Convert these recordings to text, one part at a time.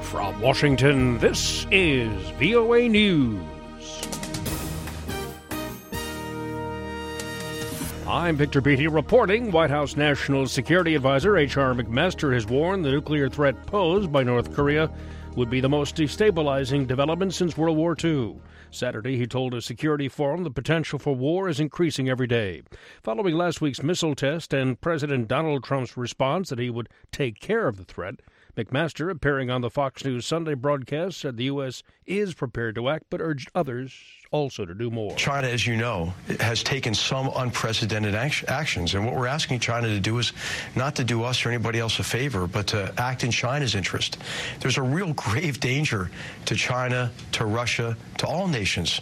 From Washington, this is VOA News. I'm Victor Beatty reporting. White House National Security Advisor H.R. McMaster has warned the nuclear threat posed by North Korea would be the most destabilizing development since World War II. Saturday, he told a security forum the potential for war is increasing every day. Following last week's missile test and President Donald Trump's response that he would take care of the threat, McMaster, appearing on the Fox News Sunday broadcast, said the U.S. is prepared to act, but urged others also to do more. China, as you know, has taken some unprecedented actions, and what we're asking China to do is not to do us or anybody else a favor, but to act in China's interest. There's a real grave danger to China, to Russia, to all nations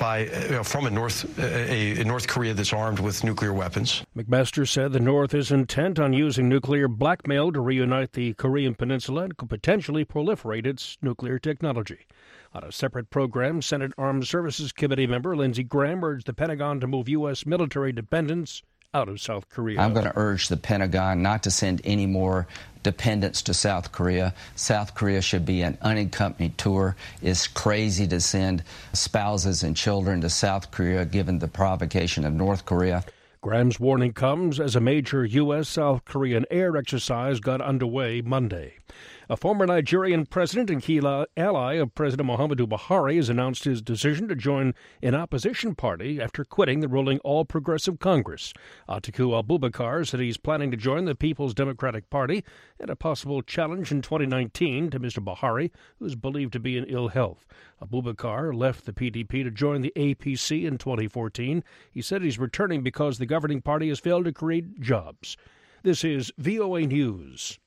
from a North Korea that's armed with nuclear weapons. McMaster said the North is intent on using nuclear blackmail to reunite the Korean Peninsula and could potentially proliferate its nuclear technology. On a separate program, Senate Armed Services Committee member Lindsey Graham urged the Pentagon to move U.S. military dependents out of South Korea. I'm going to urge the Pentagon not to send any more dependents to South Korea. South Korea should be an unaccompanied tour. It's crazy to send spouses and children to South Korea given the provocation of North Korea. Graham's warning comes as a major U.S.-South Korean air exercise got underway Monday. A former Nigerian president and key ally of President Muhammadu Buhari has announced his decision to join an opposition party after quitting the ruling All Progressive Congress. Atiku Abubakar said he's planning to join the People's Democratic Party and a possible challenge in 2019 to Mr. Buhari, who is believed to be in ill health. Abubakar left the PDP to join the APC in 2014. He said he's returning because the governing party has failed to create jobs. This is VOA News.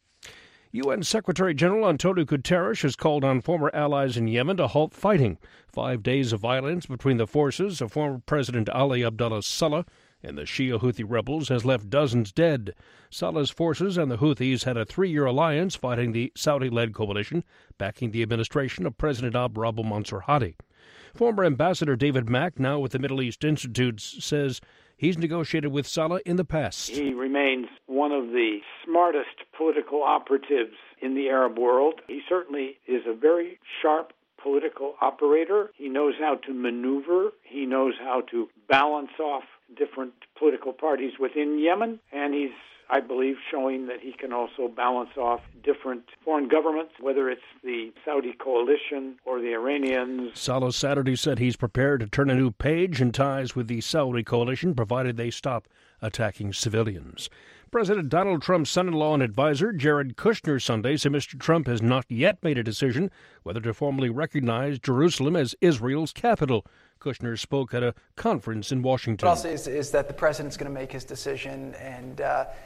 UN Secretary General Antonio Guterres has called on former allies in Yemen to halt fighting. 5 days of violence between the forces of former President Ali Abdullah Saleh and the Shia Houthi rebels has left dozens dead. Saleh's forces and the Houthis had a 3-year alliance fighting the Saudi-led coalition, backing the administration of President Abd-Rabbuh Mansur Hadi. Former Ambassador David Mack, now with the Middle East Institute, says he's negotiated with Saleh in the past. He remains one of the smartest political operatives in the Arab world. He certainly is a very sharp political operator. He knows how to maneuver. He knows how to balance off different political parties within Yemen. And he's, I believe, showing that he can also balance off different foreign governments, whether it's the Saudi coalition or the Iranians. Saleh Saturday said he's prepared to turn a new page in ties with the Saudi coalition, provided they stop attacking civilians. President Donald Trump's son-in-law and advisor, Jared Kushner, Sunday said Mr. Trump has not yet made a decision whether to formally recognize Jerusalem as Israel's capital. Kushner spoke at a conference in Washington. What I'll say is that the president's going to make his decision, and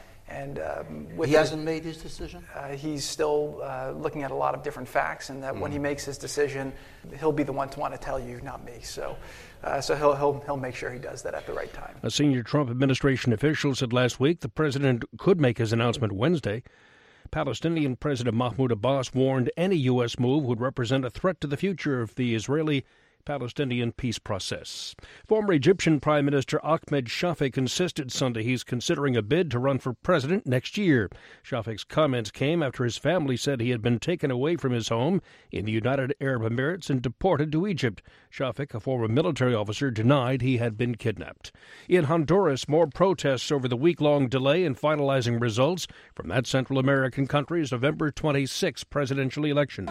he hasn't made his decision? He's still looking at a lot of different facts, and that when he makes his decision, he'll be the one to want to tell you, not me. So he'll make sure he does that at the right time. A senior Trump administration official said last week the president could make his announcement Wednesday. Palestinian President Mahmoud Abbas warned any U.S. move would represent a threat to the future of the Israeli-Palestinian peace process. Former Egyptian Prime Minister Ahmed Shafik insisted Sunday he's considering a bid to run for president next year. Shafik's comments came after his family said he had been taken away from his home in the United Arab Emirates and deported to Egypt. Shafik, a former military officer, denied he had been kidnapped. In Honduras, more protests over the week-long delay in finalizing results from that Central American country's November 26 presidential election.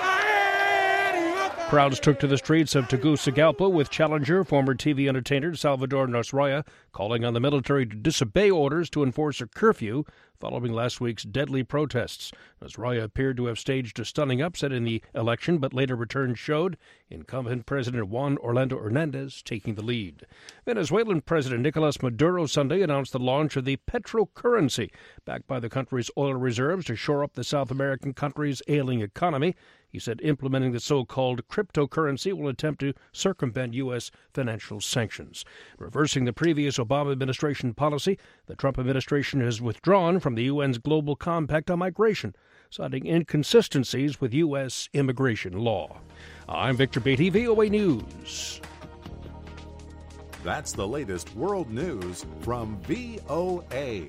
Crowds took to the streets of Tegucigalpa with challenger former TV entertainer Salvador Nasralla calling on the military to disobey orders to enforce a curfew following last week's deadly protests. Nasralla appeared to have staged a stunning upset in the election, but later returns showed incumbent President Juan Orlando Hernandez taking the lead. Venezuelan President Nicolas Maduro Sunday announced the launch of the petrocurrency, backed by the country's oil reserves to shore up the South American country's ailing economy. He said implementing the so-called cryptocurrency will attempt to circumvent U.S. financial sanctions. Reversing the previous Obama administration policy, the Trump administration has withdrawn from the UN's Global Compact on Migration, citing inconsistencies with U.S. immigration law. I'm Victor Beatty, VOA News. That's the latest world news from VOA.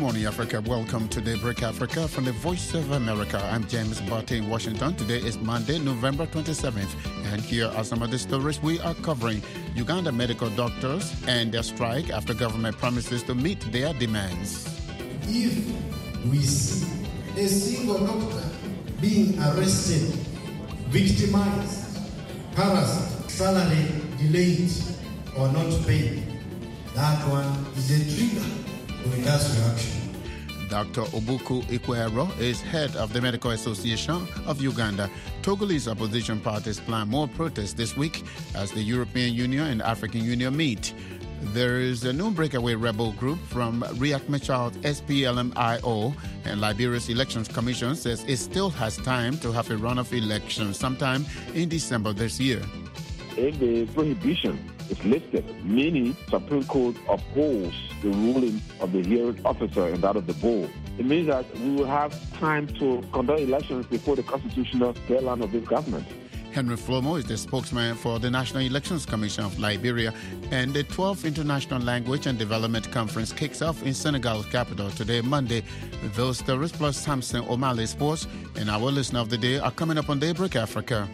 morning, Africa. Welcome to Daybreak Africa from the Voice of America. I'm James Barty in Washington. Today is Monday, November 27th. And here are some of the stories we are covering. Uganda medical doctors and their strike after government promises to meet their demands. If we see a single doctor being arrested, victimized, harassed, salary delayed or not paid, that one is a trigger to industrial action. Dr. Obuku Ikwero is head of the Medical Association of Uganda. Togolese opposition parties plan more protests this week as the European Union and African Union meet. There is a new breakaway rebel group from Riek Machar's SPLM-IO, and Liberia's Elections Commission says it still has time to have a runoff election sometime in December this year. If the prohibition is lifted, meaning Supreme Court upholds the ruling of the hearing officer and that of the board, it means that we will have time to conduct elections before the constitutional deadline of this government. Henry Flomo is the spokesman for the National Elections Commission of Liberia, and the 12th International Language and Development Conference kicks off in Senegal's capital today, Monday. Those stories plus Samson O'Malley Sports and our listener of the day are coming up on Daybreak Africa.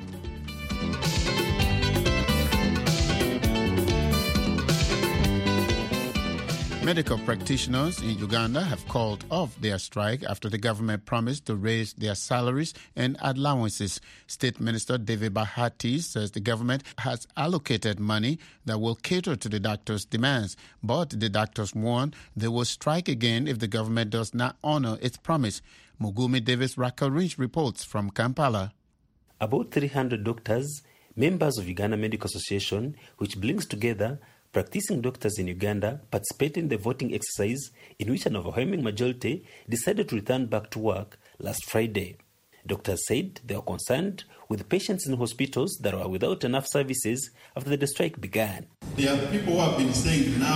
Medical practitioners in Uganda have called off their strike after the government promised to raise their salaries and allowances. State Minister David Bahati says the government has allocated money that will cater to the doctors' demands, but the doctors warn they will strike again if the government does not honor its promise. Mugumi Davis Rakarinch reports from Kampala. About 300 doctors, members of Uganda Medical Association, which brings together practicing doctors in Uganda, participated in the voting exercise in which an overwhelming majority decided to return back to work last Friday. Doctors said they were concerned with patients in hospitals that were without enough services after the strike began. There are people who have been saying now.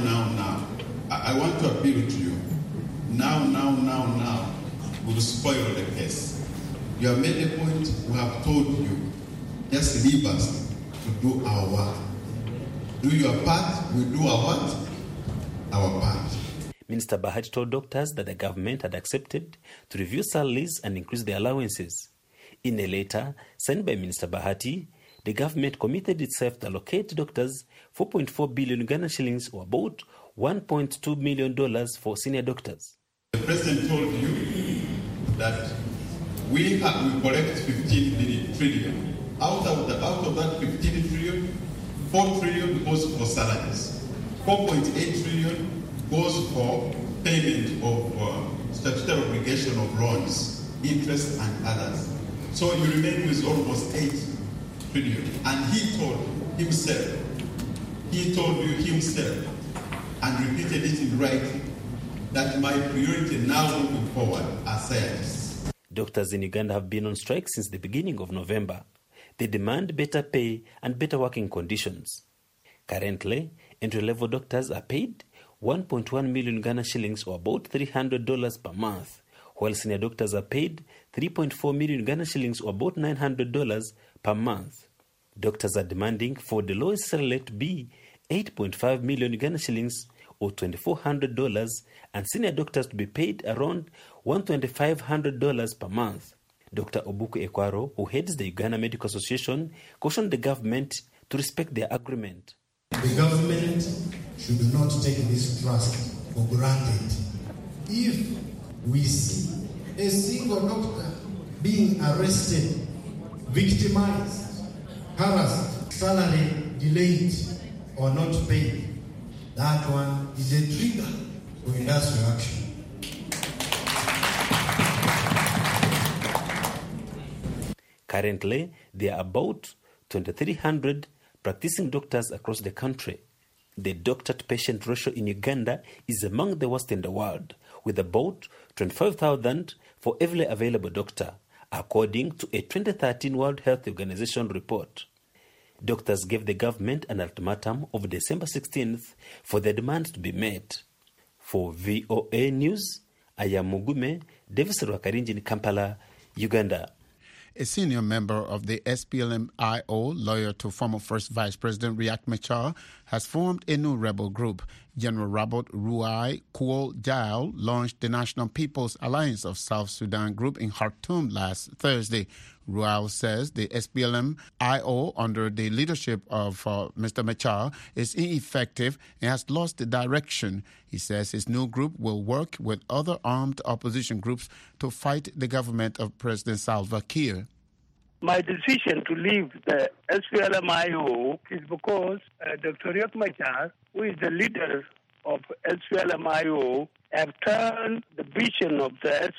I want to appeal to you. Now will spoil the case. You have made a point, we have told you, just leave us to do our work. Do your part, we do our what? Our part. Minister Bahati told doctors that the government had accepted to review salaries and increase their allowances. In a letter signed by Minister Bahati, the government committed itself to allocate doctors 4.4 billion Uganda shillings, or about $1.2 million for senior doctors. The president told you that we collect 15 trillion. Out of that 15 trillion, 4 trillion goes for salaries. 4.8 trillion goes for payment of statutory obligation of loans, interest and others. So you remain with almost 8 trillion. And he told you himself, and repeated it in writing, that my priority now moving forward are scientists. Doctors in Uganda have been on strike since the beginning of November. They demand better pay and better working conditions. Currently, entry-level doctors are paid 1.1 million Ghana shillings, or about $300 per month, while senior doctors are paid 3.4 million Ghana shillings, or about $900 per month. Doctors are demanding for the lowest salary to be 8.5 million Ghana shillings, or $2,400, and senior doctors to be paid around $1,500 per month. Dr. Obuku Ikwero, who heads the Uganda Medical Association, cautioned the government to respect their agreement. The government should not take this trust for granted. If we see a single doctor being arrested, victimized, harassed, salary delayed or not paid, that one is a trigger for industrial action. Currently, there are about 2,300 practicing doctors across the country. The doctor-to-patient ratio in Uganda is among the worst in the world, with about 25,000 for every available doctor, according to a 2013 World Health Organization report. Doctors gave the government an ultimatum of December 16th for their demands to be met. For VOA News, I am Mugume Davis Rwakarinji in Kampala, Uganda. A senior member of the SPLM-IO, lawyer to former First Vice President Riek Machar, has formed a new rebel group. General Robert Ruai Kuol Jail launched the National People's Alliance of South Sudan group in Khartoum last Thursday. Ruai says the SPLM-IO, under the leadership of Mr. Machar, is ineffective and has lost the direction. He says his new group will work with other armed opposition groups to fight the government of President Salva Kiir. My decision to leave the SPLM-IO is because Dr. Riek Machar, who is the leader of SPLM-IO, have turned the vision of the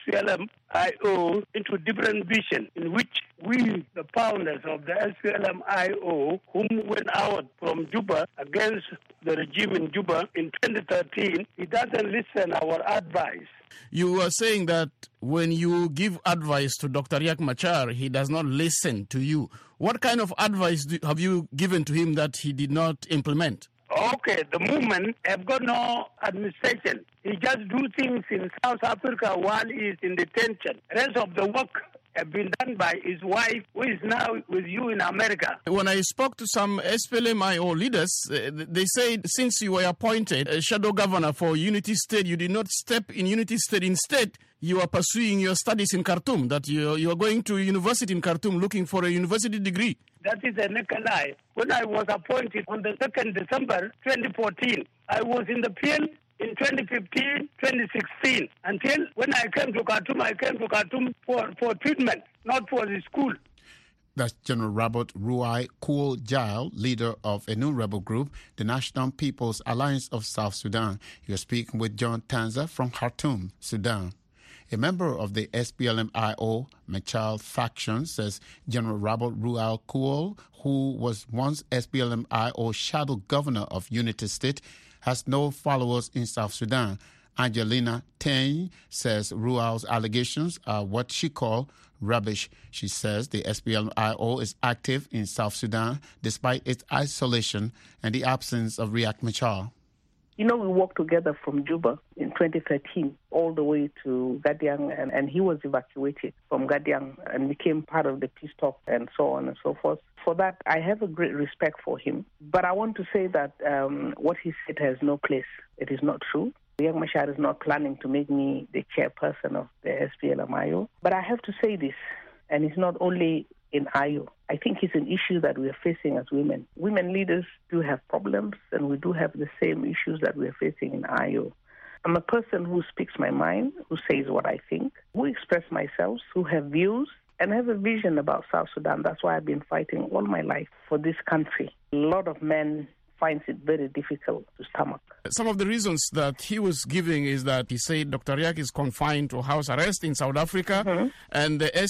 SPLM-IO into a different vision in which we, the founders of the SPLM-IO, whom went out from Juba against the regime in Juba in 2013, he doesn't listen to our advice. You are saying that when you give advice to Dr. Riek Machar, he does not listen to you. What kind of advice have you given to him that he did not implement? Okay, the movement have got no administration. He just do things in South Africa while he is in detention. Rest of the work have been done by his wife, who is now with you in America. When I spoke to some SPLM-IO leaders, they said since you were appointed a shadow governor for Unity State, you did not step in Unity State. Instead, you are pursuing your studies in Khartoum, that you are going to university in Khartoum looking for a university degree. That is a naked lie. When I was appointed on the 2nd December 2014, I was in the field in 2015, 2016, until when I came to Khartoum for treatment, not for the school. That's General Robert Ruai Kuol Jail, leader of a new rebel group, the National People's Alliance of South Sudan. You're speaking with John Tanza from Khartoum, Sudan. A member of the SPLM-IO Machar faction says General Robert Ruai Kuol, who was once SPLM-IO shadow governor of Unity State, has no followers in South Sudan. Angelina Teng says Ruai's allegations are what she called rubbish. She says the SPLM-IO is active in South Sudan despite its isolation and the absence of Riek Machar. You know, we walked together from Juba in 2013 all the way to Gadiang, and he was evacuated from Gadiang and became part of the peace talk and so on and so forth. For that, I have a great respect for him. But I want to say that what he said has no place. It is not true. Riek Machar is not planning to make me the chairperson of the SPLM-IO. But I have to say this, and it's not only in IO. I think it's an issue that we are facing as women. Women leaders do have problems, and we do have the same issues that we are facing in IO. I'm a person who speaks my mind, who says what I think, who express myself, who have views, and have a vision about South Sudan. That's why I've been fighting all my life for this country. A lot of men finds it very difficult to stomach. Some of the reasons that he was giving is that he said Dr. Riek is confined to house arrest in South Africa, and the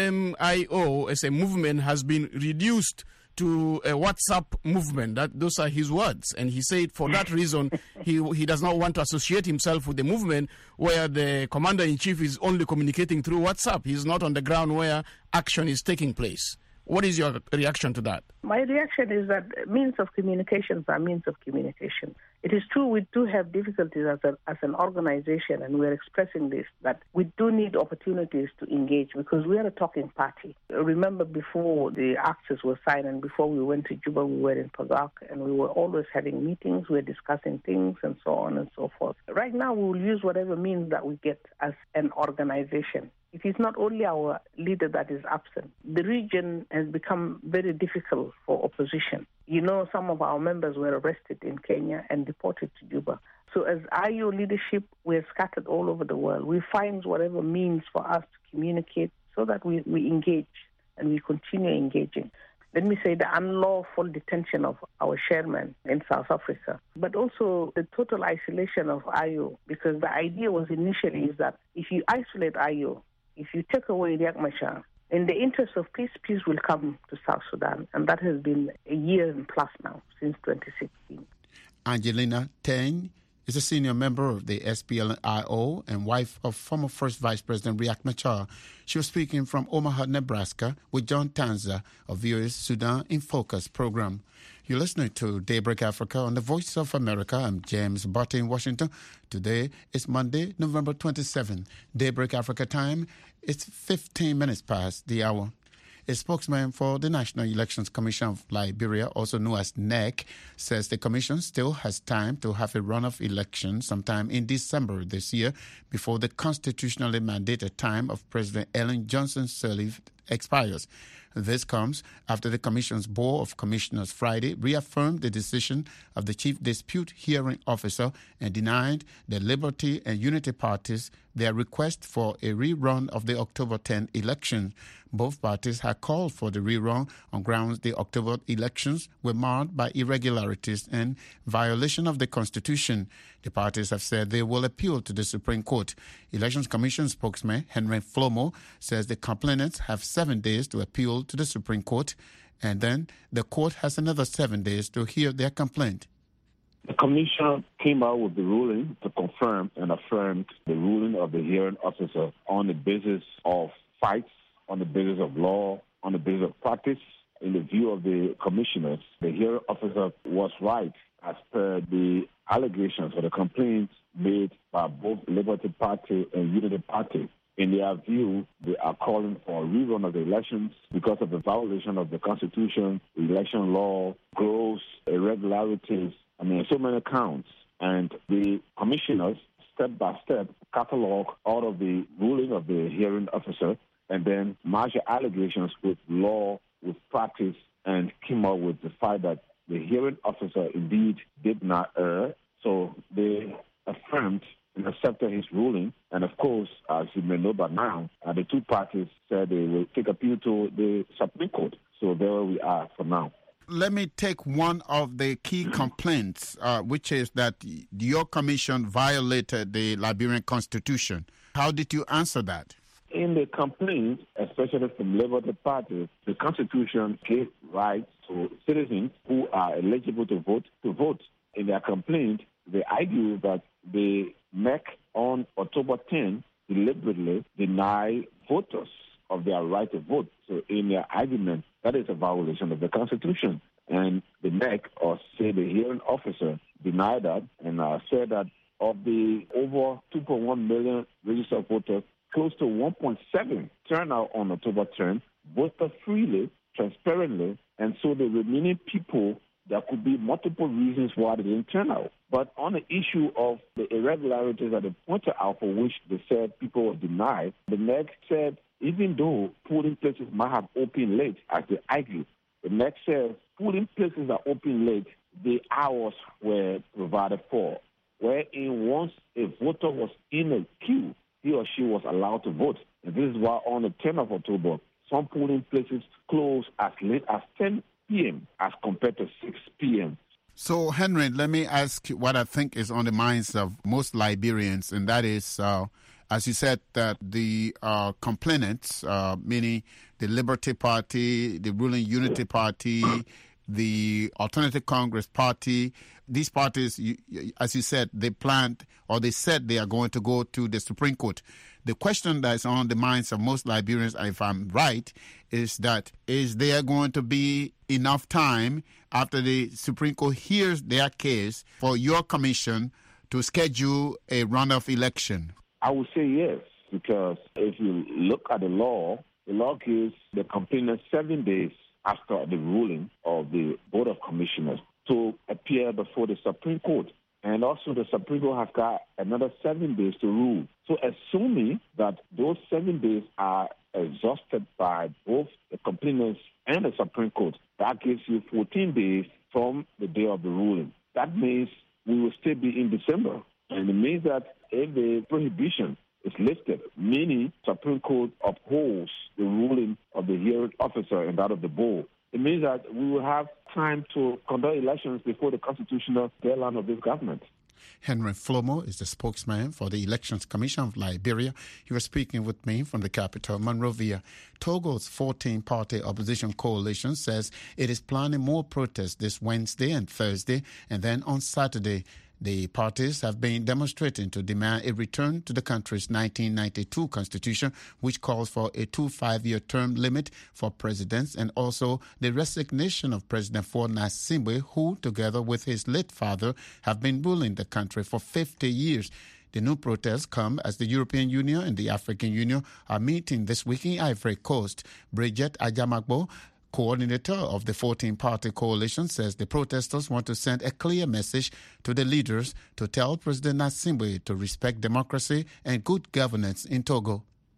SPLM-IO as a movement has been reduced to a WhatsApp movement. Those are his words. And he said for that reason, he does not want to associate himself with the movement where the commander-in-chief is only communicating through WhatsApp. He's not on the ground where action is taking place. What is your reaction to that? My reaction is that means of communications are means of communication. It is true we do have difficulties as an organization, and we're expressing this, that we do need opportunities to engage because we are a talking party. Remember before the access was signed and before we went to Juba, we were in Pagak, and we were always having meetings, we were discussing things and so on and so forth. Right now we will use whatever means that we get as an organization. It is not only our leader that is absent. The region has become very difficult for opposition. You know, some of our members were arrested in Kenya and deported to Juba. So as IO leadership, we're scattered all over the world. We find whatever means for us to communicate so that we engage and we continue engaging. Let me say the unlawful detention of our chairman in South Africa, but also the total isolation of IO, because the idea was initially is that if you isolate IO, if you take away Riek Machar, in the interest of peace, peace will come to South Sudan. And that has been a year and plus now, since 2016. Angelina Teng is a senior member of the SPLM-IO and wife of former First Vice President Riek Machar. She was speaking from Omaha, Nebraska, with John Tanza of VOA's Sudan in Focus program. You're listening to Daybreak Africa on the Voice of America. I'm James Botte in Washington. Today is Monday, November 27. Daybreak Africa time, it's 15 minutes past the hour. A spokesman for the National Elections Commission of Liberia, also known as NEC, says the commission still has time to have a runoff election sometime in December this year before the constitutionally mandated time of President Ellen Johnson Sirleaf expires. This comes after the Commission's Board of Commissioners Friday reaffirmed the decision of the Chief Dispute Hearing Officer and denied the Liberty and Unity parties their request for a rerun of the October 10 election. Both parties had called for the rerun on grounds the October elections were marred by irregularities and violation of the Constitution. The parties have said they will appeal to the Supreme Court. Elections Commission spokesman Henry Flomo says the complainants have 7 days to appeal to the Supreme Court, and then the court has another 7 days to hear their complaint. The Commission came out with the ruling to confirm and affirm the ruling of the hearing officer on the basis of facts, on the basis of law, on the basis of practice. In the view of the commissioners, the hearing officer was right as per the allegations or the complaints made by both Liberty Party and Unity Party. In their view, they are calling for a rerun of the elections because of the violation of the Constitution, election law, gross irregularities, so many counts. And the commissioners, step by step, catalog all of the ruling of the hearing officer and then match the allegations with law, with practice, and came up with the fact that the hearing officer indeed did not err. So they affirmed and accepted his ruling. And of course, as you may know by now, the two parties said they will take appeal to the Supreme Court. So there we are for now. Let me take one of the key complaints, which is that your commission violated the Liberian Constitution. How did you answer that? In the complaint, especially from Liberty Party, the Constitution gave rights to citizens who are eligible to vote. In their complaint, they argue that the NEC on October 10 deliberately denied voters of their right to vote. So in their argument, that is a violation of the Constitution. And the NEC, or say the hearing officer, denied that and said that of the over 2.1 million registered voters, close to 1.7 turnout on October 10 voted freely, transparently, and so the remaining people, there could be multiple reasons why they didn't turn out. But on the issue of the irregularities that they pointed out for which they said people were denied, the NEC said even though polling places might have opened late, as they argue, the NEC says polling places are open late, the hours were provided for, wherein once a voter was in a queue, he or she was allowed to vote. And this is why on the 10th of October, some polling places closed as late as 10 p.m. as compared to 6 p.m. So, Henry, let me ask you what I think is on the minds of most Liberians, and that is, as you said, that the complainants, meaning the Liberty Party, the ruling Unity Party, the Alternative Congress Party, these parties, as you said, they planned or they said they are going to go to the Supreme Court. The question that is on the minds of most Liberians, if I'm right, is that is there going to be enough time after the Supreme Court hears their case for your commission to schedule a runoff election? I would say yes, because if you look at the law gives the complainant 7 days after the ruling of the Board of Commissioners to appear before the Supreme Court. And also the Supreme Court has got another 7 days to rule. So assuming that those 7 days are exhausted by both the complainants and the Supreme Court, that gives you 14 days from the day of the ruling. That means we will still be in December. And it means that if the prohibition is lifted, meaning Supreme Court upholds the ruling of the hearing officer and that of the board, it means that we will have time to conduct elections before the constitutional deadline of this government. Henry Flomo is the spokesman for the Elections Commission of Liberia. He was speaking with me from the capital, Monrovia. Togo's 14-party opposition coalition says it is planning more protests this Wednesday and Thursday, and then on Saturday. The parties have been demonstrating to demand a return to the country's 1992 constitution, which calls for a 5-year term limit for presidents, and also the resignation of President Faure Gnassingbé, who, together with his late father, have been ruling the country for 50 years. The new protests come as the European Union and the African Union are meeting this week in Ivory Coast. Bridget Ajamagbo, coordinator of the 14-party coalition, says the protesters want to send a clear message to the leaders to tell President Gnassingbé to respect democracy and good governance in Togo.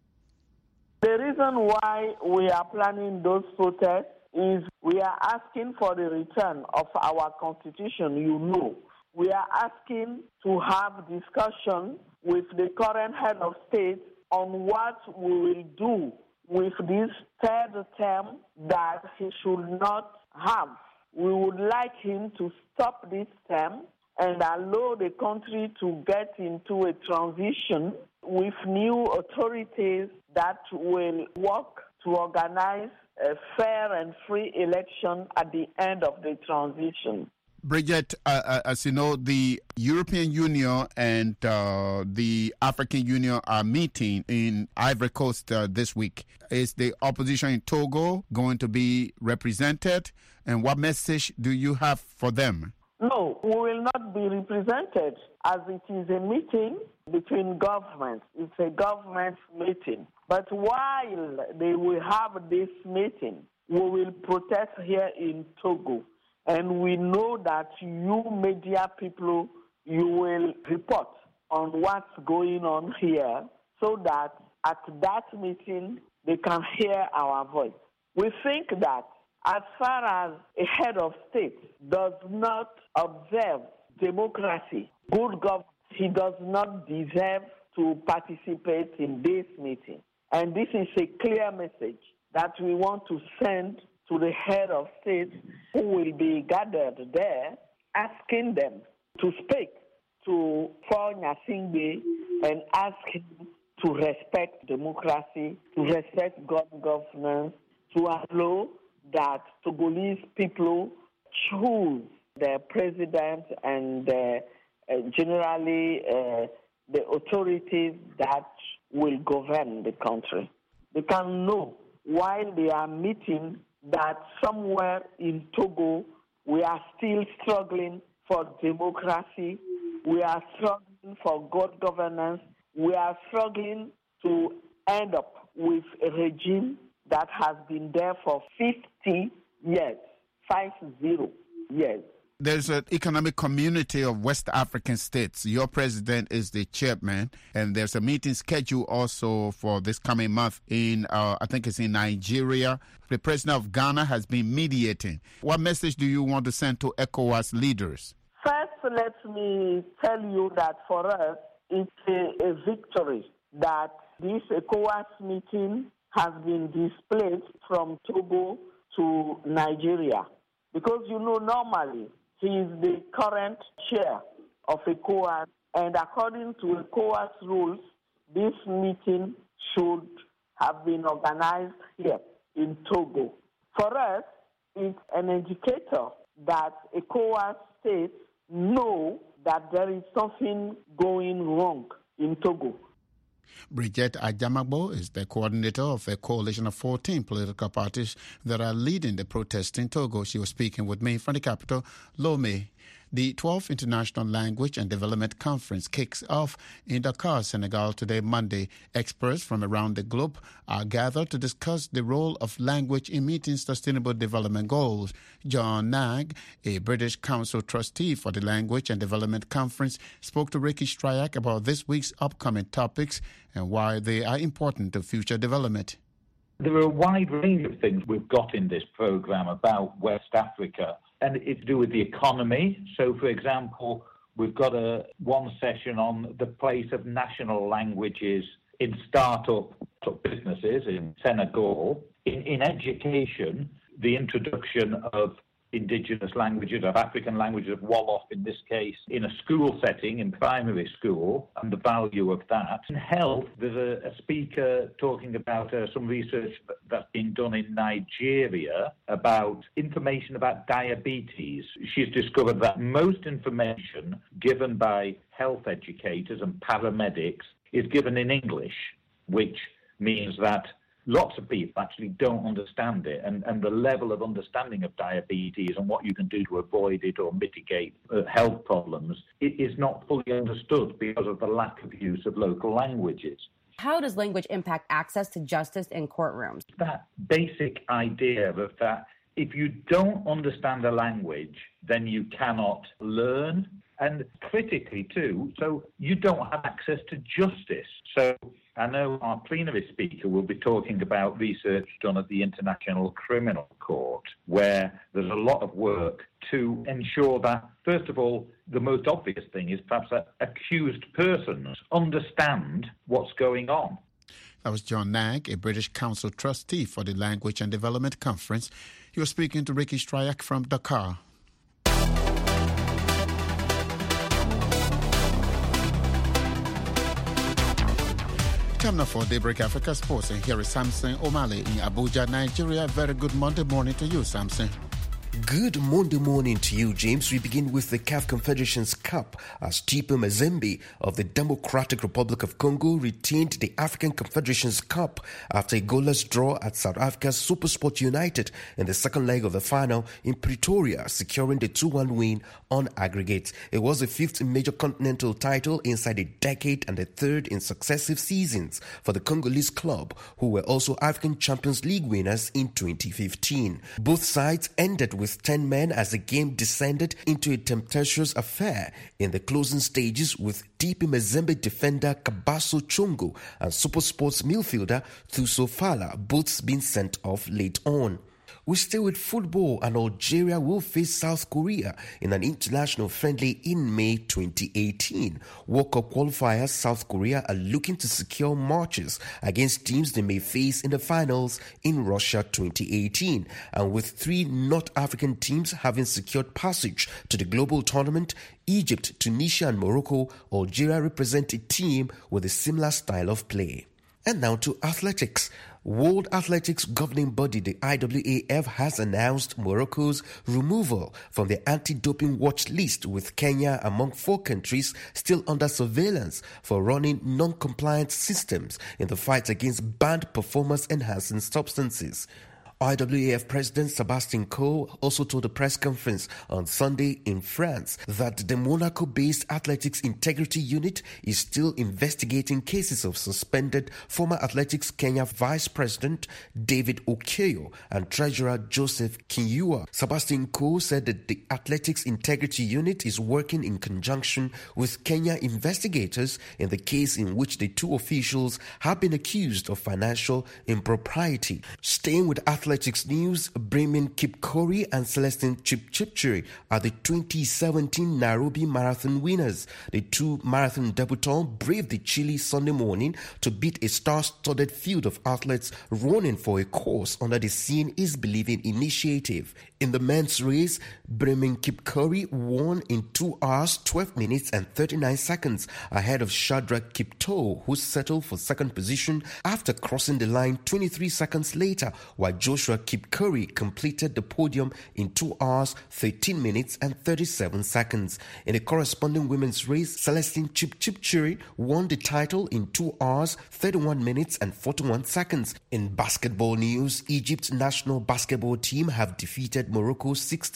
The reason why we are planning those protests is we are asking for the return of our constitution, We are asking to have discussion with the current head of state on what we will do with this third term that he should not have. We would like him to stop this term and allow the country to get into a transition with new authorities that will work to organize a fair and free election at the end of the transition. Bridget, as you know, the European Union and the African Union are meeting in Ivory Coast this week. Is the opposition in Togo going to be represented? And what message do you have for them? No, we will not be represented, as it is a meeting between governments. It's a government meeting. But while they will have this meeting, we will protest here in Togo. And we know that you media people, you will report on what's going on here so that at that meeting, they can hear our voice. We think that as far as a head of state does not observe democracy, good governance, he does not deserve to participate in this meeting. And this is a clear message that we want to send to the head of state who will be gathered there, asking them to speak to Faure Gnassingbé and ask him to respect democracy, to respect good governance, to allow that Togolese people choose their president and generally the authorities that will govern the country. They can know while they are meeting that somewhere in Togo we are still struggling for democracy, we are struggling for good governance, we are struggling to end up with a regime that has been there for 50 years, 50 years. There's an economic community of West African states. Your president is the chairman, and there's a meeting scheduled also for this coming month in, I think it's in Nigeria. The president of Ghana has been mediating. What message do you want to send to ECOWAS leaders? First, let me tell you that for us, it's a victory that this ECOWAS meeting has been displaced from Togo to Nigeria. Because, normally, he is the current chair of ECOWAS, and according to ECOWAS rules, this meeting should have been organized here in Togo. For us, it's an indicator that ECOWAS states know that there is something going wrong in Togo. Bridget Ajamagbo is the coordinator of a coalition of 14 political parties that are leading the protest in Togo. She was speaking with me from the capital, Lomé. The 12th International Language and Development Conference kicks off in Dakar, Senegal today, Monday. Experts from around the globe are gathered to discuss the role of language in meeting sustainable development goals. John Nag, a British Council trustee for the Language and Development Conference, spoke to Ricky Stryak about this week's upcoming topics and why they are important to future development. There are a wide range of things we've got in this program about West Africa, and it's to do with the economy. So, for example, we've got one session on the place of national languages in startup businesses in Senegal. In education, the introduction of indigenous languages, of African languages, of Wolof in this case, in a school setting, in primary school, and the value of that. In health, there's a speaker talking about some research that's been done in Nigeria about information about diabetes. She's discovered that most information given by health educators and paramedics is given in English, which means that lots of people actually don't understand it, and the level of understanding of diabetes and what you can do to avoid it or mitigate health problems is not fully understood because of the lack of use of local languages. How does language impact access to justice in courtrooms? That basic idea of that if you don't understand a language, then you cannot learn, and critically too, so you don't have access to justice. So I know our plenary speaker will be talking about research done at the International Criminal Court, where there's a lot of work to ensure that, first of all, the most obvious thing is perhaps that accused persons understand what's going on. That was John Nag, a British Council trustee for the Language and Development Conference. He was speaking to Ricky Stryak from Dakar. Time now for Daybreak Africa Sports, and here is Samson O'Malley in Abuja, Nigeria. Very good Monday morning to you, Samson. Good Monday morning to you, James. We begin with the CAF Confederations Cup as Tipe Mazembe of the Democratic Republic of Congo retained the African Confederations Cup after a goalless draw at South Africa's SuperSport United in the second leg of the final in Pretoria, securing the 2-1 win on aggregate. It was the fifth major continental title inside a decade and the third in successive seasons for the Congolese club, who were also African Champions League winners in 2015. Both sides ended with 10 men as the game descended into a tempestuous affair in the closing stages, with Tipe Mazembe defender Kabaso Chongo and SuperSports midfielder Thuso Fala both being sent off late on. We stay with football, and Algeria will face South Korea in an international friendly in May 2018. World Cup qualifiers South Korea are looking to secure matches against teams they may face in the finals in Russia 2018. And with 3 North African teams having secured passage to the global tournament, Egypt, Tunisia and Morocco, Algeria represent a team with a similar style of play. And now to athletics. World Athletics governing body, the IAAF, has announced Morocco's removal from the anti-doping watch list, with Kenya among 4 countries still under surveillance for running non-compliant systems in the fight against banned performance-enhancing substances. IAAF President Sebastian Coe also told a press conference on Sunday in France that the Monaco-based Athletics Integrity Unit is still investigating cases of suspended former Athletics Kenya Vice President David Okeyo and Treasurer Joseph Kinyua. Sebastian Coe said that the Athletics Integrity Unit is working in conjunction with Kenya investigators in the case in which the 2 officials have been accused of financial impropriety. Staying with athletics news, Bremen Kipkori and Celestine Chipchipchiri are the 2017 Nairobi Marathon winners. The 2 marathon debutants braved the chilly Sunday morning to beat a star-studded field of athletes running for a course under the Seeing is Believing initiative. In the men's race, Bremen Kipkori won in 2 hours, 12 minutes and 39 seconds ahead of Shadrach Kiptoo, who settled for second position after crossing the line 23 seconds later, while Joshua Kipkori completed the podium in 2 hours, 13 minutes and 37 seconds. In the corresponding women's race, Celestine Chipchipchiri won the title in 2 hours, 31 minutes and 41 seconds. In basketball news, Egypt's national basketball team have defeated Morocco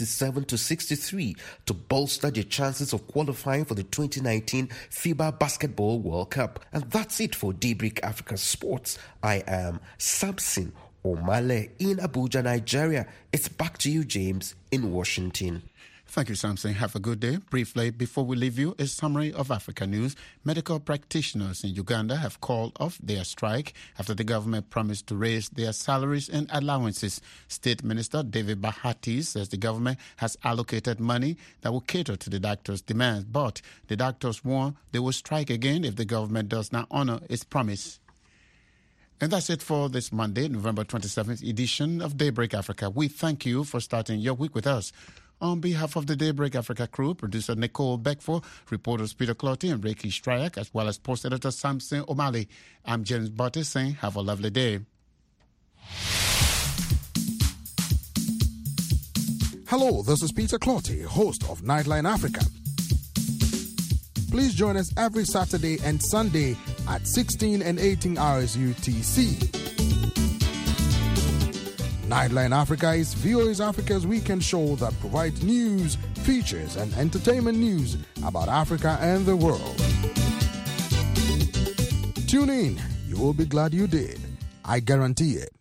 67-63 to bolster their chances of qualifying for the 2019 FIBA Basketball World Cup. And that's it for Daybreak Africa Sports. I am Samson O'Malley in Abuja, Nigeria. It's back to you, James, in Washington. Thank you, Samson. Have a good day. Briefly, before we leave you, a summary of Africa news. Medical practitioners in Uganda have called off their strike after the government promised to raise their salaries and allowances. State Minister David Bahati says the government has allocated money that will cater to the doctors' demands, but the doctors warn they will strike again if the government does not honor its promise. And that's it for this Monday, November 27th edition of Daybreak Africa. We thank you for starting your week with us. On behalf of the Daybreak Africa crew, producer Nicole Beckford, reporters Peter Clotty and Reiki Stryak, as well as post editor Samson O'Malley, I'm James Barty saying have a lovely day. Hello, this is Peter Clotty, host of Nightline Africa. Please join us every Saturday and Sunday at 16 and 18 hours UTC. Nightline Africa is VOA Africa's weekend show that provides news, features, and entertainment news about Africa and the world. Tune in. You will be glad you did. I guarantee it.